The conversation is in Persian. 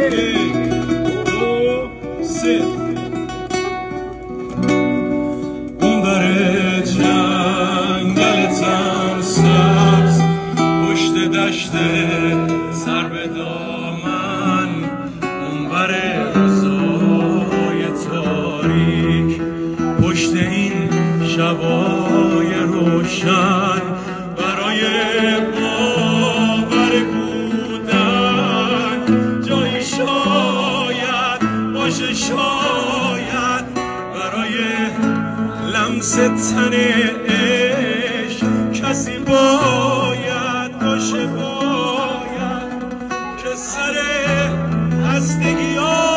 اون بره جنگلتم سبز، پشت دشت سر به دامن، اون بره روزای تاریک، پشت این شبای روشن، برای باور بودن جایی شاید باشه، شاید برای لمس تن عشق کسی باید باشه، باید که سر هستگی ها